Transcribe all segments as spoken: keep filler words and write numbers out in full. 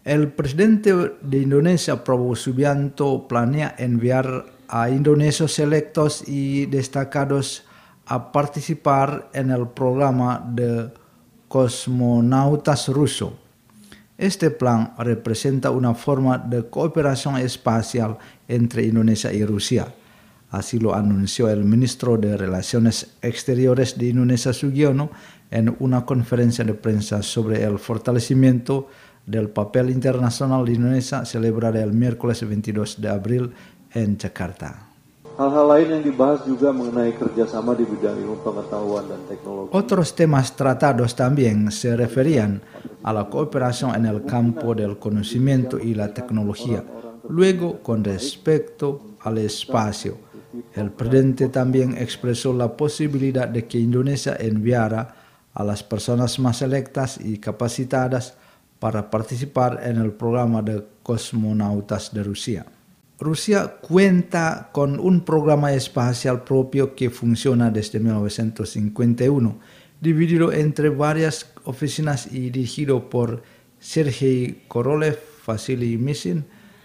El presidente de Indonesia, Prabowo Subianto, planea enviar a indonesios electos y destacados a participar en el programa de cosmonautas ruso. Este plan representa una forma de cooperación espacial entre Indonesia y Rusia. Así lo anunció el ministro de Relaciones Exteriores de Indonesia, Sugiono, en una conferencia de prensa sobre el fortalecimiento del papel internasional de Indonesia celebrada el miércoles veintidós de abril en Jakarta. Hal-hal lain yang dibahas juga mengenai kerjasama di bidang ilmu pengetahuan dan teknologi. Otros temas tratados también se referían a la cooperación en el campo del conocimiento y la tecnología. Luego, con respecto al espacio, el presidente también expresó la posibilidad de que Indonesia enviara a las personas más selectas y capacitadas para participar en el programa de cosmonautas de Rusia. Rusia cuenta con un programa espacial propio que funciona desde mil novecientos cincuenta y uno, dividido entre varias oficinas y dirigido por Sergei Korolev, Vasily Mishin,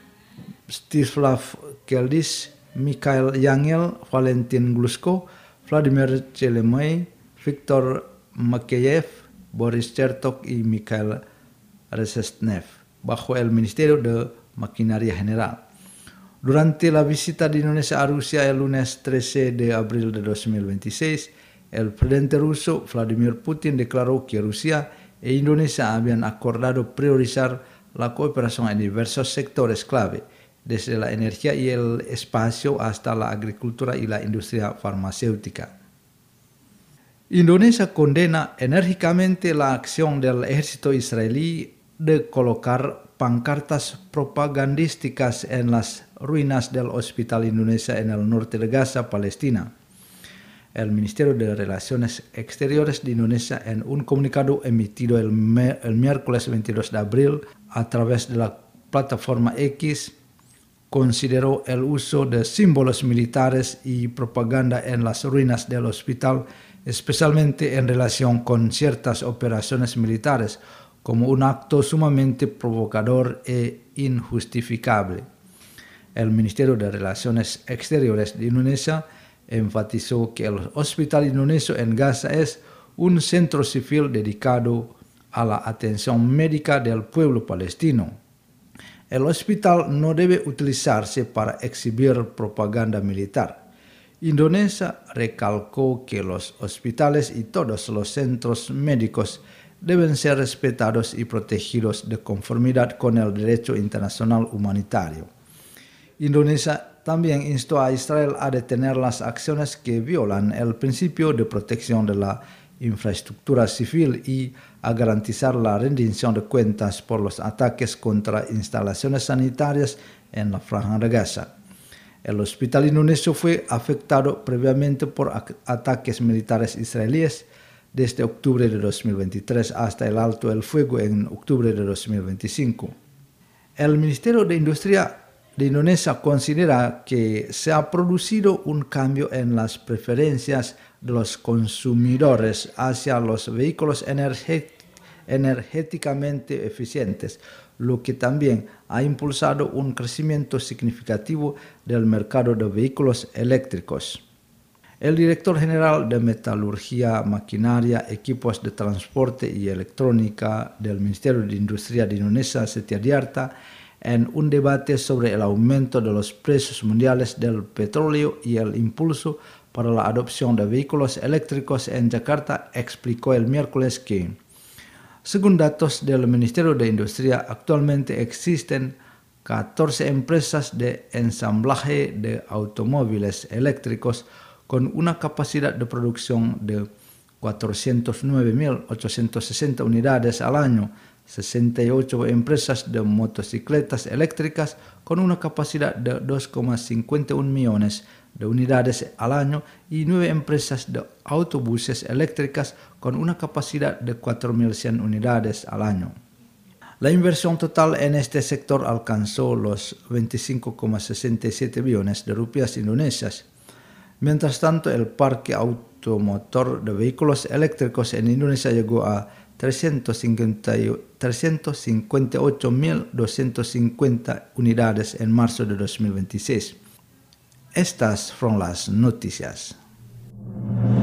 Stislav Keldis, Mikhail Yangel, Valentin Glusko, Vladimir Chelemey, Viktor Makeyev, Boris Chertok y Mikhail Resestnev, bajo el Ministerio de Maquinaria General. Durante la visita de Indonesia a Rusia el lunes trece de abril de dos mil veintiséis, el presidente ruso Vladimir Putin declaró que Rusia e Indonesia habían acordado priorizar la cooperación en diversos sectores clave, desde la energía y el espacio hasta la agricultura y la industria farmacéutica. Indonesia condena enérgicamente la acción del ejército israelí de colocar pancartas propagandísticas en las ruinas del Hospital Indonesia en el norte de Gaza, Palestina. El Ministerio de Relaciones Exteriores de Indonesia, en un comunicado emitido el, el miércoles veintidós de abril a través de la plataforma X, consideró el uso de símbolos militares y propaganda en las ruinas del hospital, especialmente en relación con ciertas operaciones militares, como un acto sumamente provocador e injustificable. El Ministerio de Relaciones Exteriores de Indonesia enfatizó que el Hospital Indonesio en Gaza es un centro civil dedicado a la atención médica del pueblo palestino. El hospital no debe utilizarse para exhibir propaganda militar. Indonesia recalcó que los hospitales y todos los centros médicos deben ser respetados y protegidos de conformidad con el derecho internacional humanitario. Indonesia también instó a Israel a detener las acciones que violan el principio de protección de la infraestructura civil y a garantizar la rendición de cuentas por los ataques contra instalaciones sanitarias en la Franja de Gaza. El hospital indonesio fue afectado previamente por ataques militares israelíes desde octubre de dos mil veintitrés hasta el alto el fuego en octubre de dos mil veinticinco. El Ministerio de Industria de Indonesia considera que se ha producido un cambio en las preferencias de los consumidores hacia los vehículos energéticamente eficientes, lo que también ha impulsado un crecimiento significativo del mercado de vehículos eléctricos. El director general de Metalurgia, Maquinaria, Equipos de Transporte y Electrónica del Ministerio de Industria de Indonesia, Setiadiarta, en un debate sobre el aumento de los precios mundiales del petróleo y el impulso para la adopción de vehículos eléctricos en Jakarta, explicó el miércoles que, según datos del Ministerio de Industria, actualmente existen catorce empresas de ensamblaje de automóviles eléctricos con una capacidad de producción de cuatrocientas nueve mil ochocientas sesenta unidades al año, sesenta y ocho empresas de motocicletas eléctricas con una capacidad de dos coma cincuenta y uno millones de unidades al año y nueve empresas de autobuses eléctricas con una capacidad de cuatro mil cien unidades al año. La inversión total en este sector alcanzó los veinticinco coma sesenta y siete billones de rupias indonesias. Mientras tanto, el parque automotor de vehículos eléctricos en Indonesia llegó a trescientos cincuenta y ocho mil doscientos cincuenta unidades en marzo de dos mil veintiséis. Estas fueron las noticias.